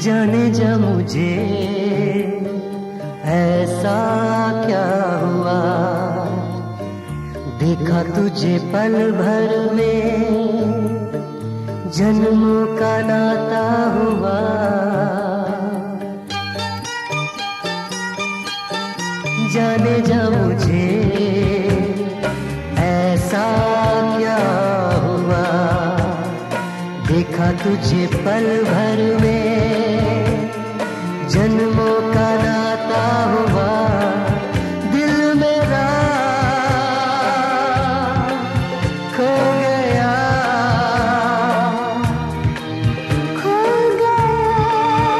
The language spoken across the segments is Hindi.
जाने जा मुझे ऐसा क्या हुआ, देखा तुझे पल भर में जन्मों का नाता हुआ। जाने जा मुझे ऐसा क्या हुआ, देखा तुझे पल भर में जन्मों का नाता हुआ। दिल मेरा खो गया, खो गया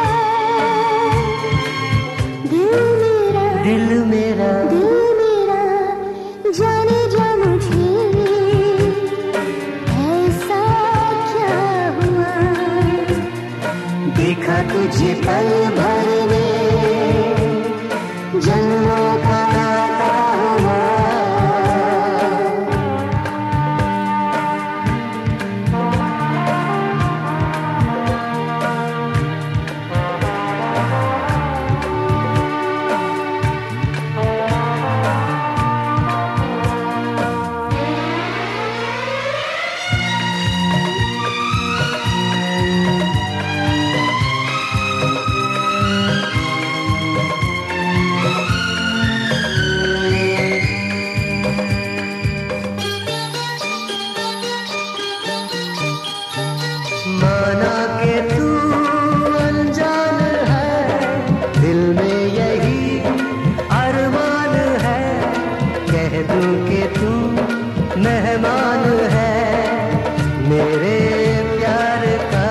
दिल मेरा, दिल मेरा, जाने जा मुझे ऐसा क्या हुआ, देखा तुझे पल भर में जन्मों का नाता हुआ। माना के तू अनजान है, दिल में यही अरमान है, कह दूं कि तू मेहमान है मेरे प्यार का।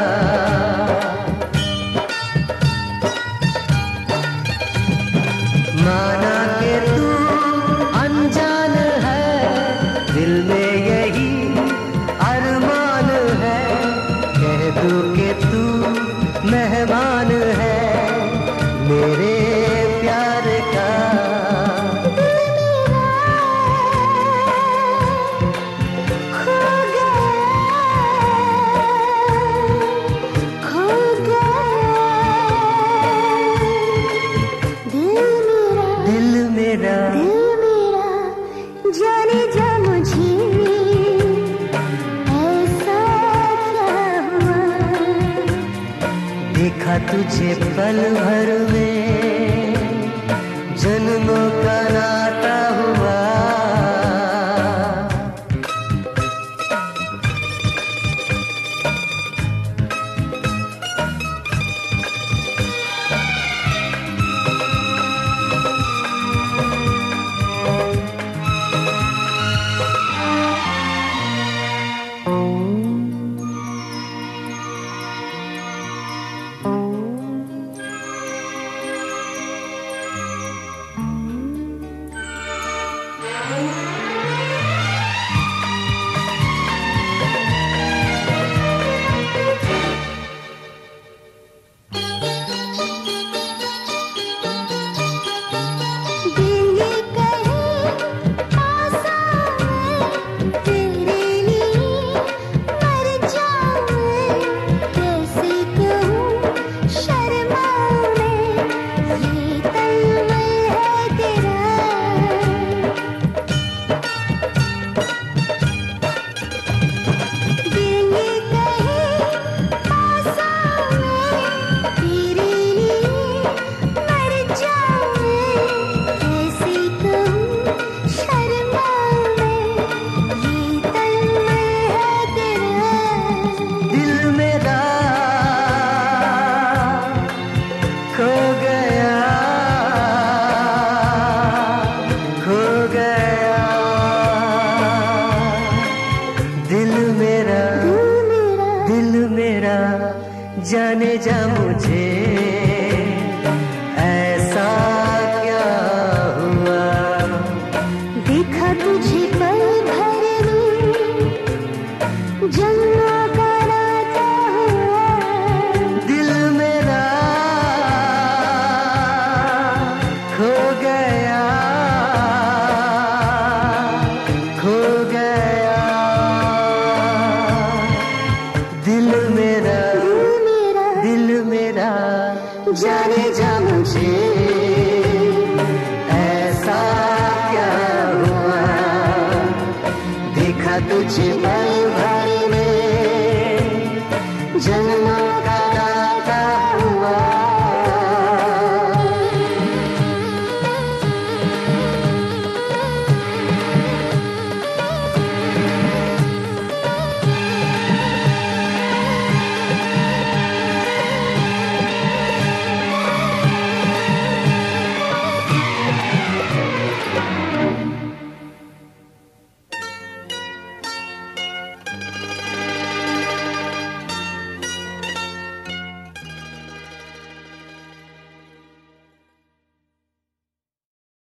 माना के तू अनजान है, दिल में यही अरमान है, कह दूं कि तू मेहमान है मेरे प्यार का। खो गया दिल मेरा, जाने जा मुझे ऐसा क्या हुआ, देखा तुझे पल भर में जन्मों का नाता हुआ। जाने जा मुझे